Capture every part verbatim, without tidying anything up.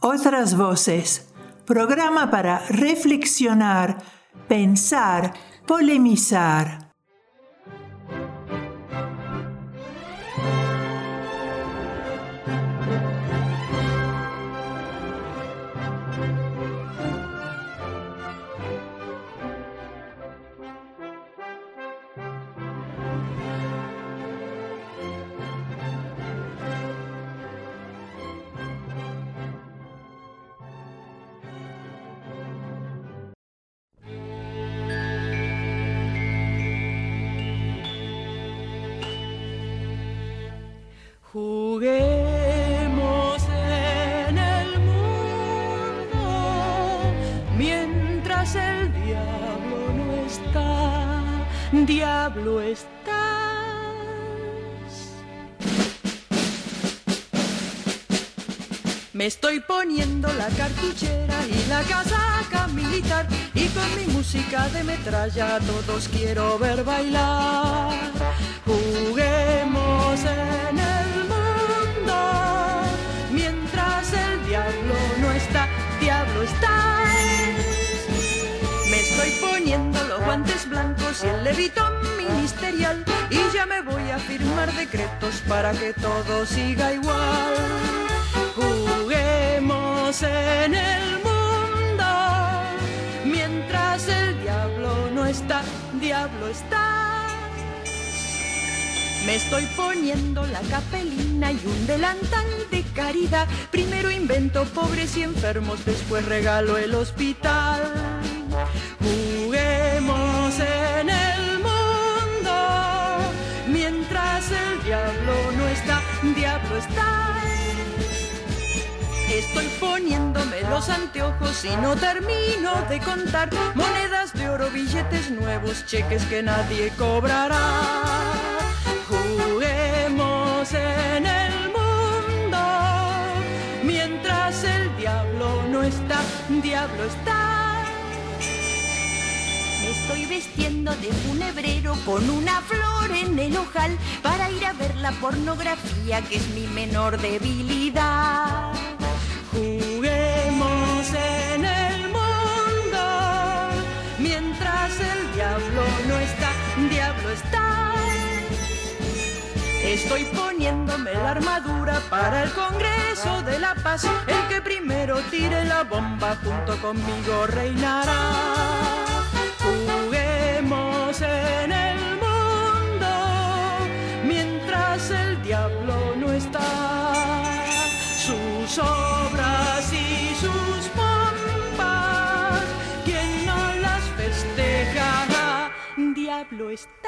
Otras voces, programa para reflexionar, pensar, polemizar. Juguemos en el mundo mientras el diablo no está. Diablo estás. Me estoy poniendo la cartuchera y la casaca militar y con mi música de metralla a todos quiero ver bailar. Juguemos en el mientras el diablo no está, diablo está. Me estoy poniendo los guantes blancos y el levitón ministerial y ya me voy a firmar decretos para que todo siga igual. Juguemos en el mundo mientras el diablo no está, diablo está. Me estoy poniendo la capelina y un delantal de caridad. Primero invento pobres y enfermos, después regalo el hospital. Juguemos en el mundo mientras el diablo no está, diablo está. Estoy poniéndome los anteojos y no termino de contar monedas de oro, billetes nuevos, cheques que nadie cobrará. Juguemos en el mundo mientras el diablo no está, diablo está. Me estoy vistiendo de funebrero con una flor en el ojal para ir a ver la pornografía que es mi menor debilidad. Juguemos en el mundo mientras el diablo no está, diablo está. Estoy poniéndome la armadura para el Congreso de la Paz. El que primero tire la bomba junto conmigo reinará. Juguemos en el mundo mientras el diablo no está. Sus obras y sus pompas, quien no las festeja, diablo estás.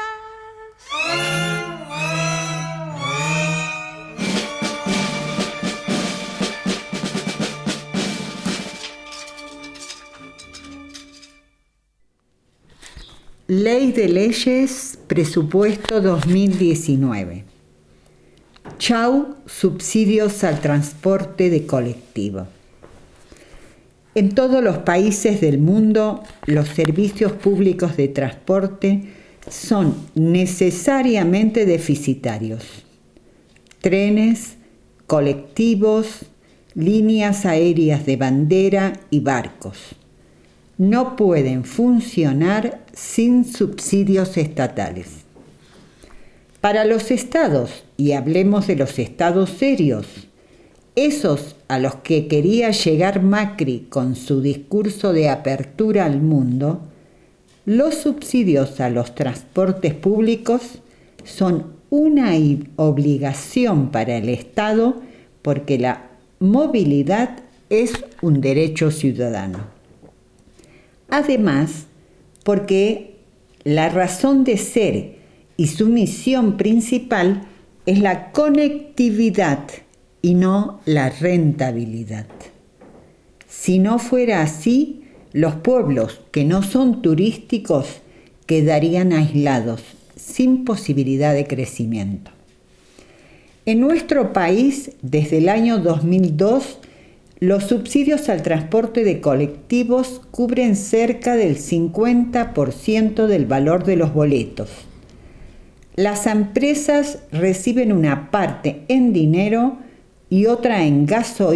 Ley de Leyes, Presupuesto dos mil diecinueve. Chau, subsidios al transporte de colectivo. En todos los países del mundo, los servicios públicos de transporte son necesariamente deficitarios. Trenes, colectivos, líneas aéreas de bandera y barcos no pueden funcionar sin subsidios estatales. Para los estados, y hablemos de los estados serios, esos a los que quería llegar Macri con su discurso de apertura al mundo, los subsidios a los transportes públicos son una obligación para el Estado porque la movilidad es un derecho ciudadano. Además, porque la razón de ser y su misión principal es la conectividad y no la rentabilidad. Si no fuera así, los pueblos que no son turísticos quedarían aislados, sin posibilidad de crecimiento. En nuestro país, desde el año dos mil dos, los subsidios al transporte de colectivos cubren cerca del cincuenta por ciento del valor de los boletos. Las empresas reciben una parte en dinero y otra en gasoil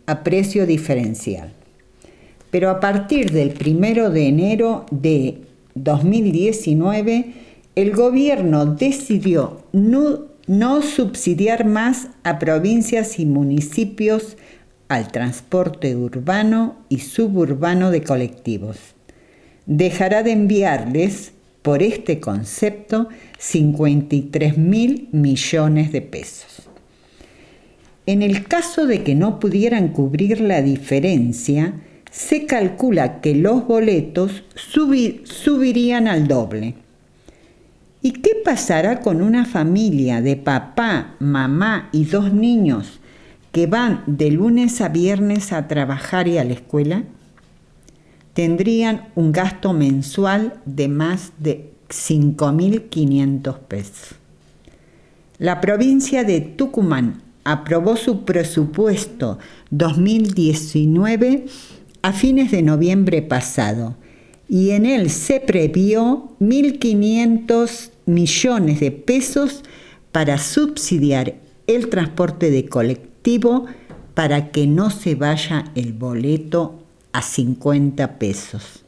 a precio diferencial. Pero a partir del primero de enero de dos mil diecinueve, el gobierno decidió no, no subsidiar más a provincias y municipios al transporte urbano y suburbano de colectivos. Dejará de enviarles, por este concepto, cincuenta y tres mil millones de pesos. En el caso de que no pudieran cubrir la diferencia, se calcula que los boletos subir, subirían al doble. ¿Y qué pasará con una familia de papá, mamá y dos niños que van de lunes a viernes a trabajar y a la escuela? Tendrían un gasto mensual de más de cinco mil quinientos pesos. La provincia de Tucumán aprobó su presupuesto dos mil diecinueve a fines de noviembre pasado y en él se previó mil quinientos millones de pesos para subsidiar el transporte de colectivo para que no se vaya el boleto a cincuenta pesos.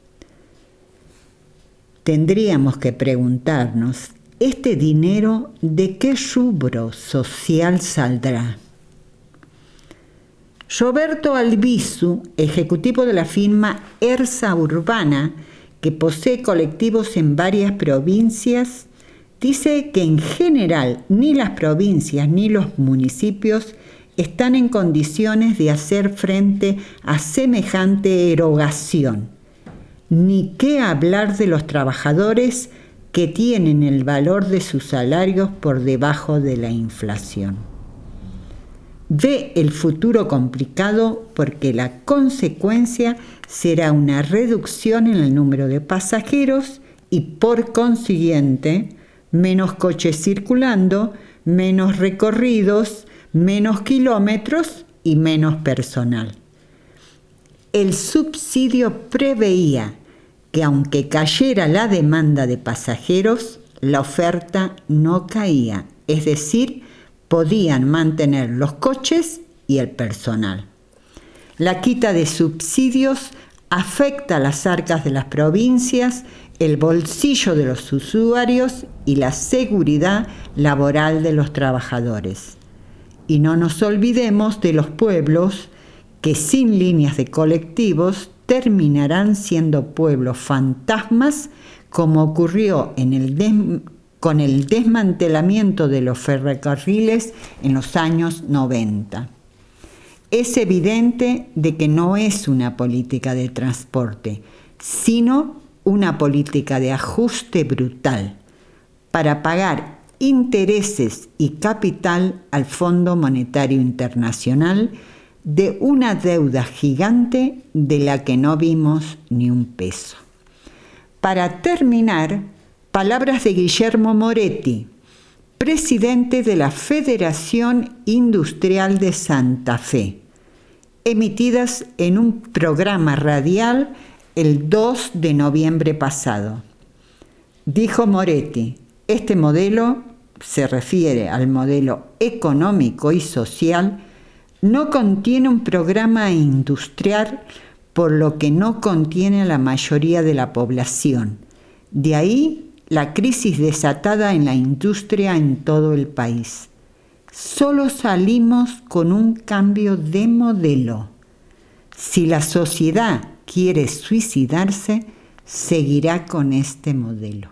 Tendríamos que preguntarnos, ¿este dinero de qué rubro social saldrá? Roberto Albizu, ejecutivo de la firma ERSA Urbana, que posee colectivos en varias provincias, dice que en general ni las provincias ni los municipios están en condiciones de hacer frente a semejante erogación, ni qué hablar de los trabajadores que tienen el valor de sus salarios por debajo de la inflación. Ve el futuro complicado porque la consecuencia será una reducción en el número de pasajeros y por consiguiente menos coches circulando, menos recorridos, menos kilómetros y menos personal. El subsidio preveía que aunque cayera la demanda de pasajeros, la oferta no caía, es decir, podían mantener los coches y el personal. La quita de subsidios afecta las arcas de las provincias, el bolsillo de los usuarios y la seguridad laboral de los trabajadores. Y no nos olvidemos de los pueblos que sin líneas de colectivos terminarán siendo pueblos fantasmas, como ocurrió en el des- con el desmantelamiento de los ferrocarriles en los años noventa. Es evidente de que no es una política de transporte, sino una política de ajuste brutal para pagar intereses y capital al Fondo Monetario Internacional de una deuda gigante de la que no vimos ni un peso. Para terminar, palabras de Guillermo Moretti, presidente de la Federación Industrial de Santa Fe, emitidas en un programa radial el dos de noviembre pasado. Dijo Moretti, este modelo, se refiere al modelo económico y social, no contiene un programa industrial, por lo que no contiene a la mayoría de la población. De ahí la crisis desatada en la industria en todo el país. Solo salimos con un cambio de modelo. Si la sociedad quiere suicidarse, seguirá con este modelo.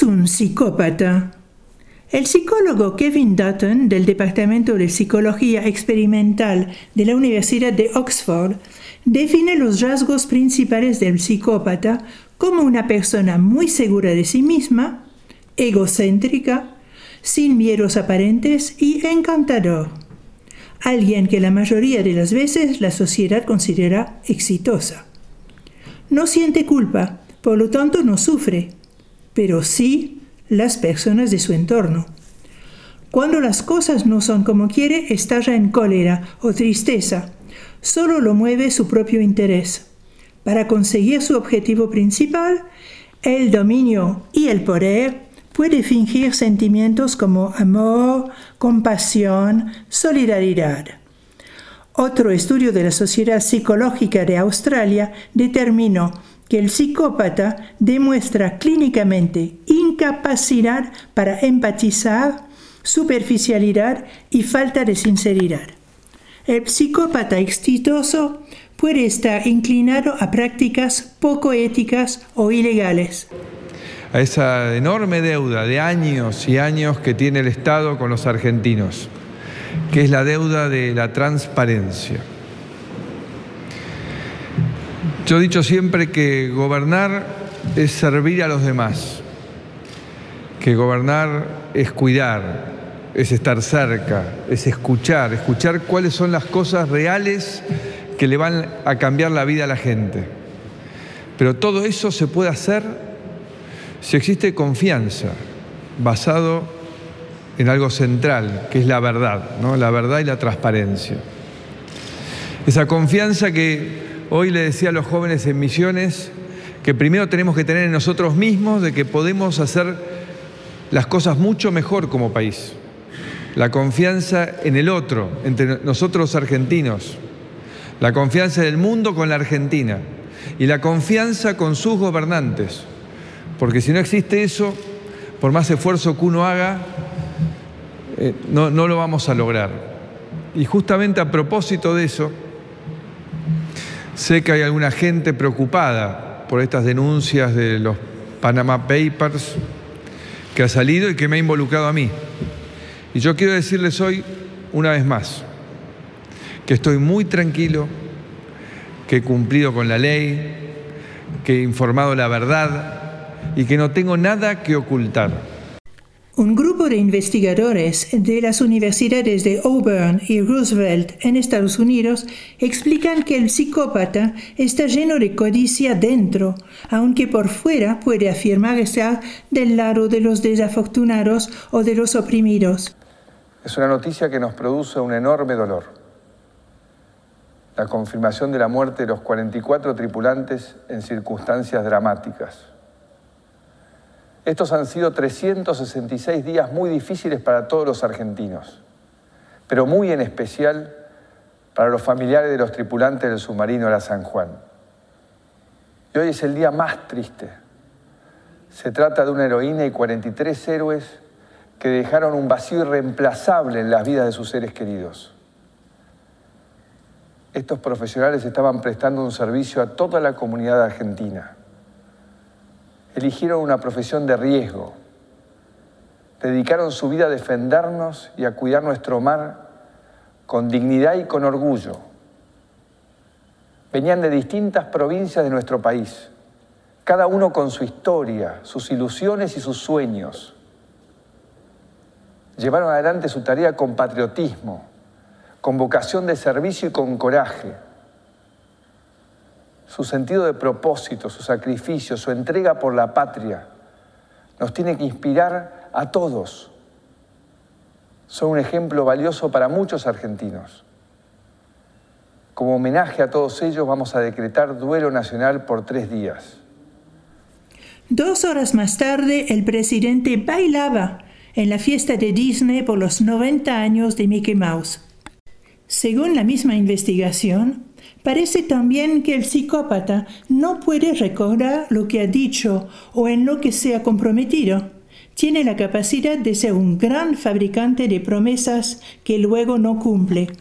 un psicópata? El psicólogo Kevin Dutton, del Departamento de Psicología Experimental de la Universidad de Oxford, define los rasgos principales del psicópata como una persona muy segura de sí misma, egocéntrica, sin miedos aparentes y encantador. Alguien que la mayoría de las veces la sociedad considera exitosa. No siente culpa, por lo tanto no sufre, pero sí las personas de su entorno. Cuando las cosas no son como quiere, estalla en cólera o tristeza. Solo lo mueve su propio interés. Para conseguir su objetivo principal, el dominio y el poder, puede fingir sentimientos como amor, compasión, solidaridad. Otro estudio de la Sociedad Psicológica de Australia determinó que el psicópata demuestra clínicamente incapacidad para empatizar, superficialidad y falta de sinceridad. El psicópata exitoso puede estar inclinado a prácticas poco éticas o ilegales. A esa enorme deuda de años y años que tiene el Estado con los argentinos, que es la deuda de la transparencia. Yo he dicho siempre que gobernar es servir a los demás, que gobernar es cuidar, es estar cerca, es escuchar, escuchar cuáles son las cosas reales que le van a cambiar la vida a la gente. Pero todo eso se puede hacer si existe confianza, basado en algo central, que es la verdad, ¿no? La verdad y la transparencia. Esa confianza que hoy le decía a los jóvenes en Misiones, que primero tenemos que tener en nosotros mismos de que podemos hacer las cosas mucho mejor como país. La confianza en el otro, entre nosotros los argentinos. La confianza del mundo con la Argentina. Y la confianza con sus gobernantes. Porque si no existe eso, por más esfuerzo que uno haga, eh, no, no lo vamos a lograr. Y justamente a propósito de eso, sé que hay alguna gente preocupada por estas denuncias de los Panama Papers que ha salido y que me ha involucrado a mí. Y yo quiero decirles hoy, una vez más, que estoy muy tranquilo, que he cumplido con la ley, que he informado la verdad y que no tengo nada que ocultar. Un grupo de investigadores de las universidades de Auburn y Roosevelt en Estados Unidos explican que el psicópata está lleno de codicia dentro, aunque por fuera puede afirmar estar del lado de los desafortunados o de los oprimidos. Es una noticia que nos produce un enorme dolor. La confirmación de la muerte de los cuarenta y cuatro tripulantes en circunstancias dramáticas. Estos han sido trescientos sesenta y seis días muy difíciles para todos los argentinos, pero muy en especial para los familiares de los tripulantes del submarino La San Juan. Y hoy es el día más triste. Se trata de una heroína y cuarenta y tres héroes que dejaron un vacío irreemplazable en las vidas de sus seres queridos. Estos profesionales estaban prestando un servicio a toda la comunidad argentina. Eligieron una profesión de riesgo, dedicaron su vida a defendernos y a cuidar nuestro mar con dignidad y con orgullo. Venían de distintas provincias de nuestro país, cada uno con su historia, sus ilusiones y sus sueños. Llevaron adelante su tarea con patriotismo, con vocación de servicio y con coraje. Su sentido de propósito, su sacrificio, su entrega por la patria, nos tiene que inspirar a todos. Son un ejemplo valioso para muchos argentinos. Como homenaje a todos ellos, vamos a decretar duelo nacional por tres días. Dos horas más tarde, el presidente bailaba en la fiesta de Disney por los noventa años de Mickey Mouse. Según la misma investigación, parece también que el psicópata no puede recordar lo que ha dicho o en lo que se ha comprometido. Tiene la capacidad de ser un gran fabricante de promesas que luego no cumple.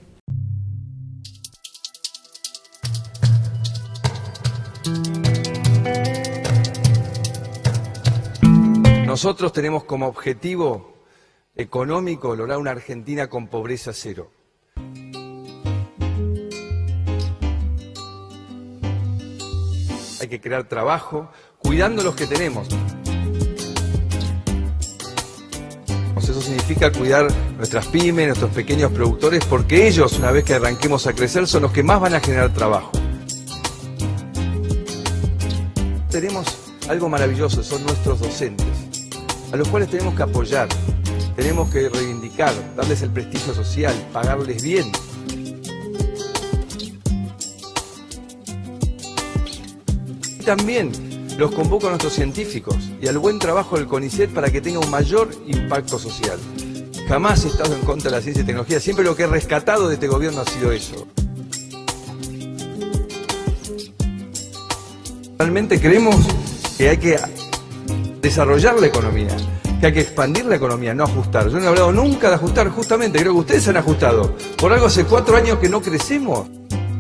No Nosotros tenemos como objetivo económico lograr una Argentina con pobreza cero. Hay que crear trabajo, cuidando los que tenemos. Eso significa cuidar nuestras pymes, nuestros pequeños productores, porque ellos, una vez que arranquemos a crecer, son los que más van a generar trabajo. Tenemos algo maravilloso, son nuestros docentes, a los cuales tenemos que apoyar, tenemos que reivindicar, darles el prestigio social, pagarles bien. Y también los convoco a nuestros científicos y al buen trabajo del CONICET para que tenga un mayor impacto social. Jamás he estado en contra de la ciencia y tecnología, siempre lo que he rescatado de este gobierno ha sido eso. Realmente creemos que hay que desarrollar la economía, que hay que expandir la economía, no ajustar. Yo no he hablado nunca de ajustar, justamente, creo que ustedes se han ajustado. Por algo hace cuatro años que no crecemos.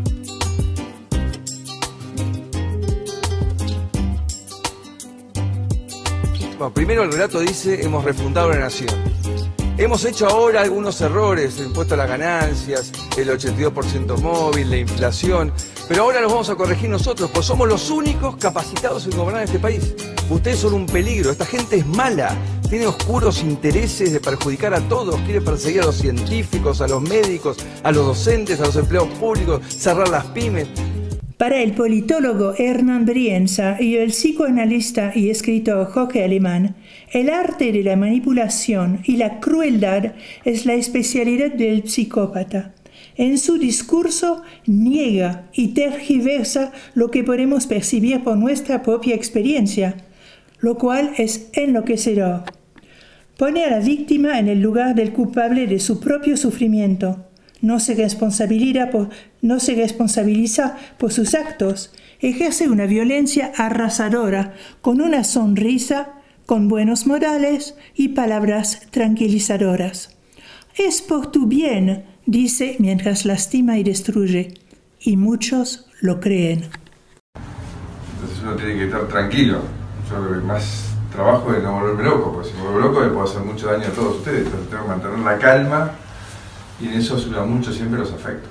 Bueno, primero el relato dice, hemos refundado la nación. Hemos hecho ahora algunos errores, el impuesto a las ganancias, el ochenta y dos por ciento móvil, la inflación, pero ahora los vamos a corregir nosotros, pues somos los únicos capacitados en gobernar este país. Ustedes son un peligro, esta gente es mala, tiene oscuros intereses de perjudicar a todos, quiere perseguir a los científicos, a los médicos, a los docentes, a los empleados públicos, cerrar las pymes. Para el politólogo Hernán Brienza y el psicoanalista y escritor Jorge Alemán, el arte de la manipulación y la crueldad es la especialidad del psicópata. En su discurso niega y tergiversa lo que podemos percibir por nuestra propia experiencia, lo cual es enloquecedor. Pone a la víctima en el lugar del culpable de su propio sufrimiento. No se responsabiliza por, no se responsabiliza por sus actos, ejerce una violencia arrasadora con una sonrisa, con buenos modales y palabras tranquilizadoras. Es por tu bien, dice mientras lastima y destruye, y muchos lo creen. Entonces uno tiene que estar tranquilo. Yo creo que más trabajo es no volverme loco, porque si me vuelvo loco le puedo hacer mucho daño a todos ustedes. Entonces tengo que mantener la calma. Y en eso ayudan mucho siempre los afectos.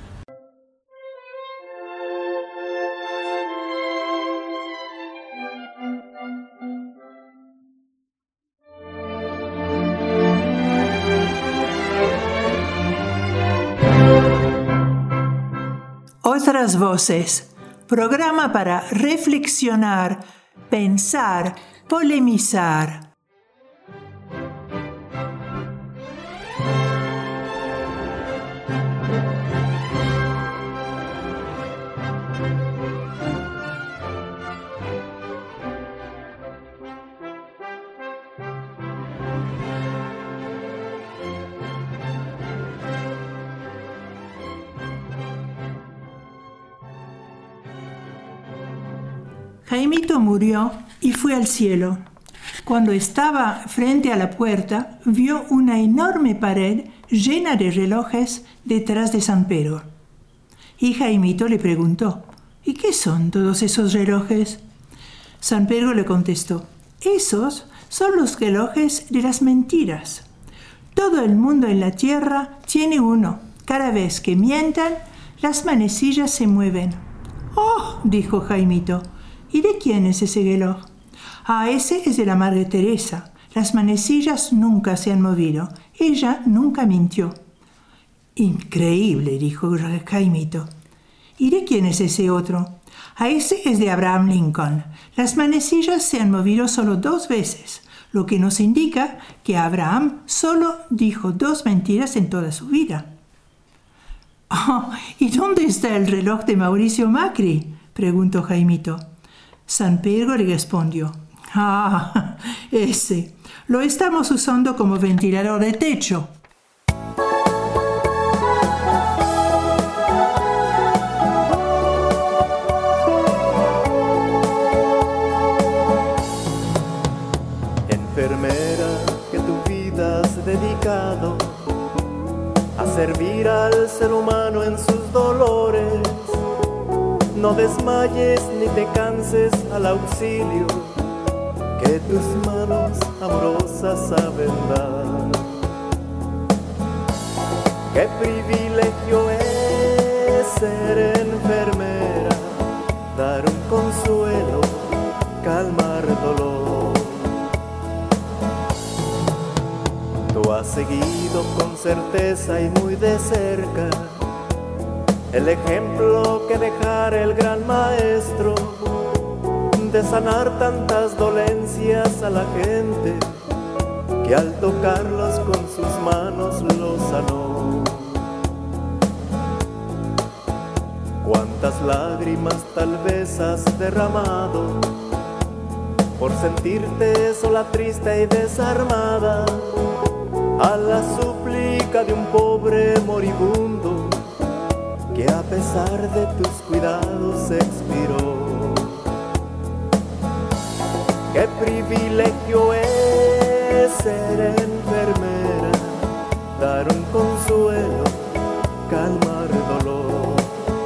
Otras voces. Programa para reflexionar, pensar, polemizar. Jaimito murió y fue al cielo. Cuando estaba frente a la puerta, vio una enorme pared llena de relojes detrás de San Pedro. Y Jaimito le preguntó, ¿y qué son todos esos relojes? San Pedro le contestó, esos son los relojes de las mentiras. Todo el mundo en la tierra tiene uno. Cada vez que mientan, las manecillas se mueven. ¡Oh!, dijo Jaimito. ¿Y de quién es ese reloj? Ah, ese es de la Madre Teresa. Las manecillas nunca se han movido. Ella nunca mintió. Increíble, dijo Jaimito. ¿Y de quién es ese otro? Ah, ese es de Abraham Lincoln. Las manecillas se han movido solo dos veces, lo que nos indica que Abraham solo dijo dos mentiras en toda su vida. Oh, ¿y dónde está el reloj de Mauricio Macri?, preguntó Jaimito. San Pedro le respondió, ah, ese, lo estamos usando como ventilador de techo. Enfermera, que tu vida has dedicado a servir al ser humano en sus dolores. No desmayes ni te canses al auxilio que tus manos amorosas saben dar. Qué privilegio es ser enfermera, dar un consuelo, calmar dolor. Tú has seguido con certeza y muy de cerca el ejemplo que dejara el gran maestro de sanar tantas dolencias a la gente, que al tocarlos con sus manos los sanó. Cuántas lágrimas tal vez has derramado por sentirte sola, triste y desarmada, a la súplica de un pobre moribundo que a pesar de tus cuidados expiró. Qué privilegio es ser enfermera, dar un consuelo, calmar dolor.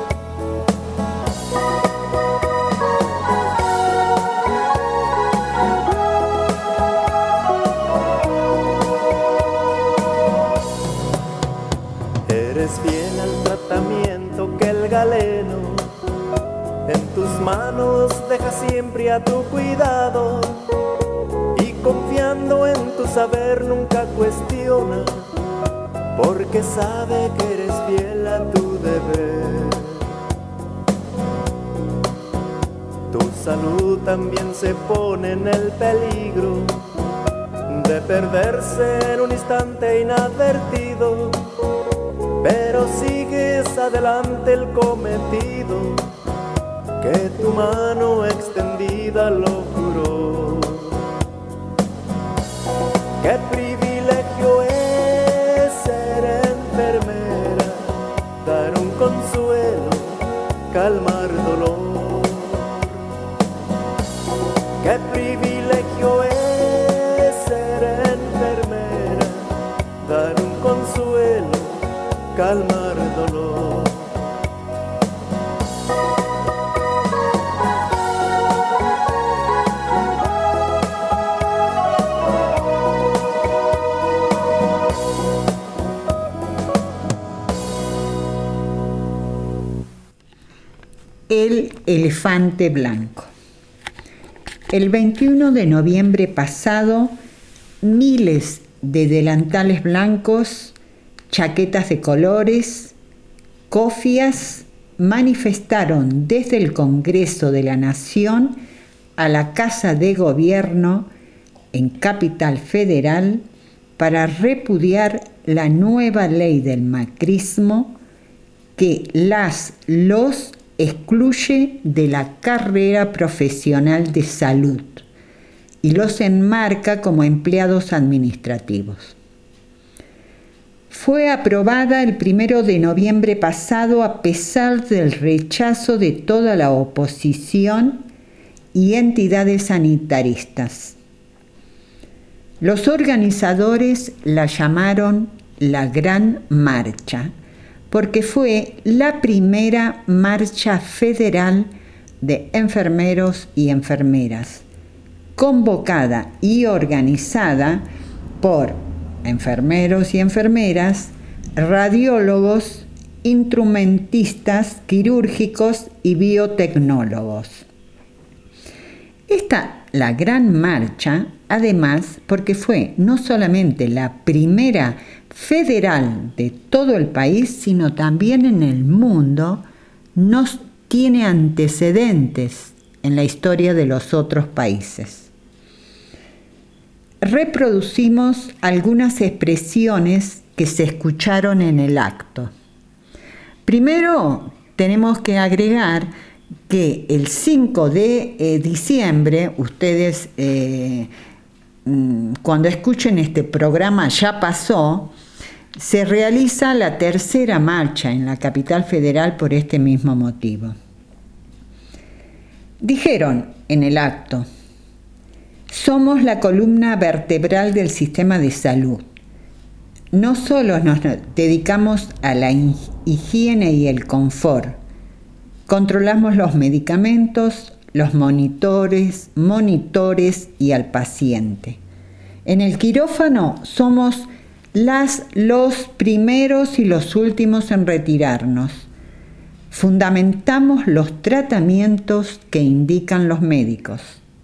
Eres fiel al tratamiento que el galeno en tus manos deja siempre a tu cuidado, y confiando en tu saber nunca cuestiona, porque sabe que eres fiel a tu deber. Tu salud también se pone en el peligro de perderse en un instante inadvertido, pero sigues adelante el cometido que tu mano extendida lo juró. Qué privilegio es ser enfermera, dar un consuelo, calmar dolor. Qué privilegio es ser enfermera, dar un consuelo, calmar dolor. El elefante blanco. El veintiuno de noviembre pasado, miles de delantales blancos, chaquetas de colores, cofias manifestaron desde el Congreso de la Nación a la Casa de Gobierno en Capital Federal para repudiar la nueva ley del macrismo que las, los excluye de la carrera profesional de salud y los enmarca como empleados administrativos. Fue aprobada el primero de noviembre pasado a pesar del rechazo de toda la oposición y entidades sanitaristas. Los organizadores la llamaron la Gran Marcha, porque fue la primera marcha federal de enfermeros y enfermeras, convocada y organizada por enfermeros y enfermeras, radiólogos, instrumentistas quirúrgicos y biotecnólogos. Esta, la Gran Marcha, además, porque fue no solamente la primera federal de todo el país, sino también en el mundo, no tiene antecedentes en la historia de los otros países. Reproducimos algunas expresiones que se escucharon en el acto. Primero, tenemos que agregar que el cinco de diciembre, ustedes eh, cuando escuchen este programa ya pasó, se realiza la tercera marcha en la capital federal por este mismo motivo. Dijeron en el acto: somos la columna vertebral del sistema de salud. No solo nos dedicamos a la higiene y el confort, controlamos los medicamentos, los monitores, monitores y al paciente. En el quirófano somos las, los primeros y los últimos en retirarnos. Fundamentamos los tratamientos que indican los médicos.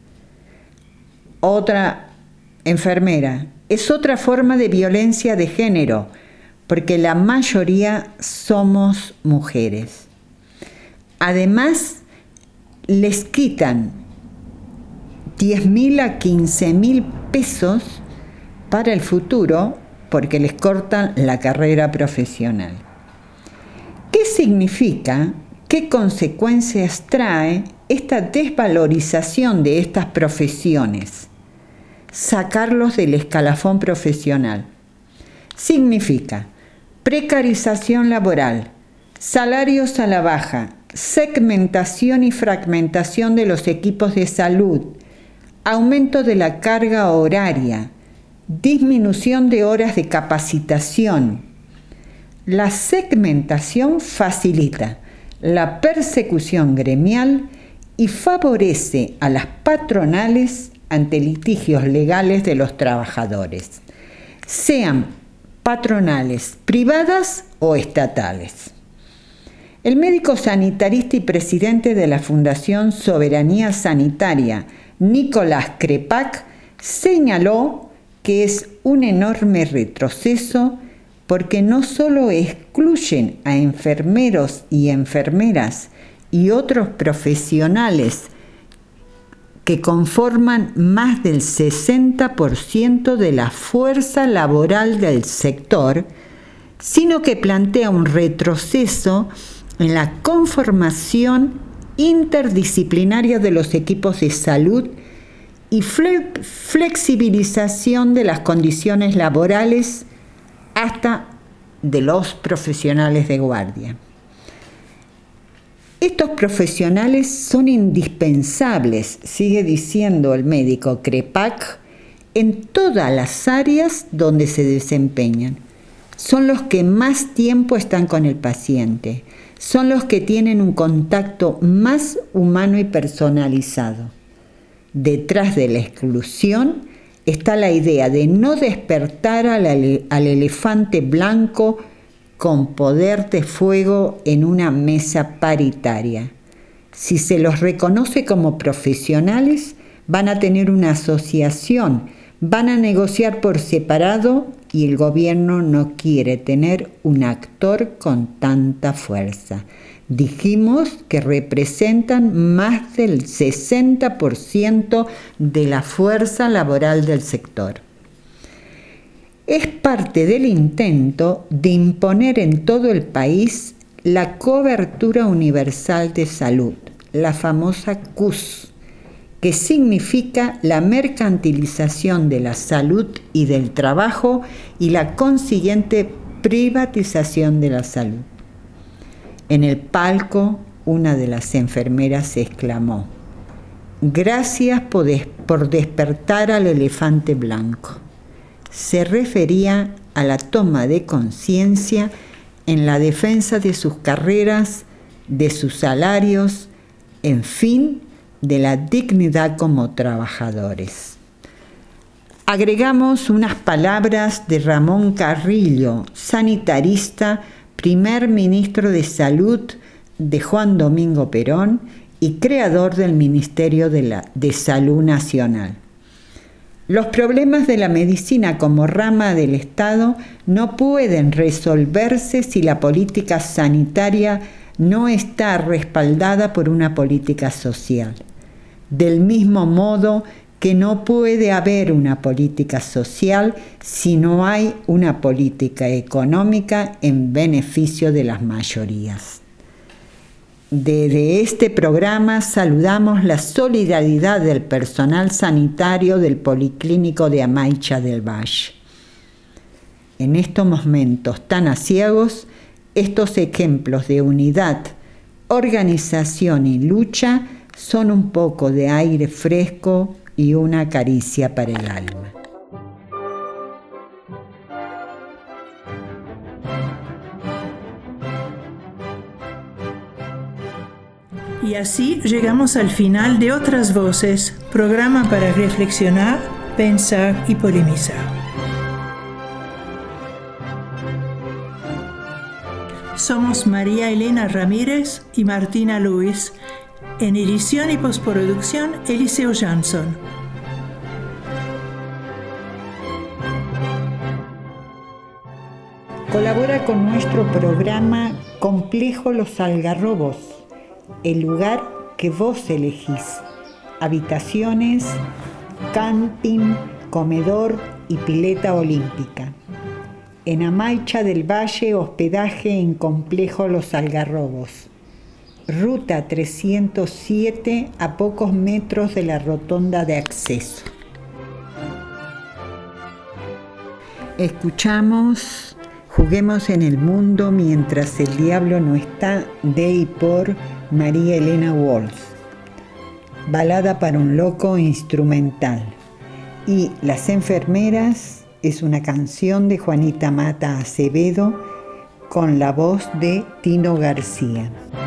Otra enfermera es otra forma de violencia de género, porque la mayoría somos mujeres. Además, les quitan diez mil a quince mil pesos para el futuro porque les cortan la carrera profesional. ¿Qué significa? ¿Qué consecuencias trae esta desvalorización de estas profesiones? Sacarlos del escalafón profesional. Significa precarización laboral, salarios a la baja, segmentación y fragmentación de los equipos de salud, aumento de la carga horaria, disminución de horas de capacitación. La segmentación facilita la persecución gremial y favorece a las patronales ante litigios legales de los trabajadores, sean patronales privadas o estatales. El médico sanitarista y presidente de la Fundación Soberanía Sanitaria, Nicolás Krepak, señaló que es un enorme retroceso porque no solo excluyen a enfermeros y enfermeras y otros profesionales que conforman más del sesenta por ciento de la fuerza laboral del sector, sino que plantea un retroceso en la conformación interdisciplinaria de los equipos de salud y fle- flexibilización de las condiciones laborales hasta de los profesionales de guardia. Estos profesionales son indispensables, sigue diciendo el médico Krepak, en todas las áreas donde se desempeñan. Son los que más tiempo están con el paciente, son los que tienen un contacto más humano y personalizado. Detrás de la exclusión está la idea de no despertar al, al elefante blanco con poder de fuego en una mesa paritaria. Si se los reconoce como profesionales, van a tener una asociación, van a negociar por separado y el gobierno no quiere tener un actor con tanta fuerza. Dijimos que representan más del sesenta por ciento de la fuerza laboral del sector. Es parte del intento de imponer en todo el país la cobertura universal de salud, la famosa C U S, que significa la mercantilización de la salud y del trabajo y la consiguiente privatización de la salud. En el palco, una de las enfermeras exclamó: «Gracias por, des- por despertar al elefante blanco». Se refería a la toma de conciencia en la defensa de sus carreras, de sus salarios, en fin, de la dignidad como trabajadores. Agregamos unas palabras de Ramón Carrillo, sanitarista, primer ministro de Salud de Juan Domingo Perón y creador del Ministerio de, la, de Salud Nacional. Los problemas de la medicina como rama del Estado no pueden resolverse si la política sanitaria no está respaldada por una política social. Del mismo modo que no puede haber una política social si no hay una política económica en beneficio de las mayorías. Desde este programa saludamos la solidaridad del personal sanitario del Policlínico de Amaicha del Valle. En estos momentos tan aciagos, estos ejemplos de unidad, organización y lucha son un poco de aire fresco y una caricia para el alma. Y así llegamos al final de Otras Voces, programa para reflexionar, pensar y polemizar. Somos María Elena Ramírez y Martina Luis. En edición y postproducción, Eliseo Jansson. Colabora con nuestro programa Complejo Los Algarrobos, el lugar que vos elegís. Habitaciones, camping, comedor y pileta olímpica. En Amaicha del Valle, hospedaje en Complejo Los Algarrobos. Ruta trescientos siete, a pocos metros de la rotonda de acceso. Escuchamos Juguemos en el mundo mientras el diablo no está, de y por María Elena Walsh. Balada para un loco instrumental. Y Las enfermeras es una canción de Juanita Mata Acevedo con la voz de Tino García.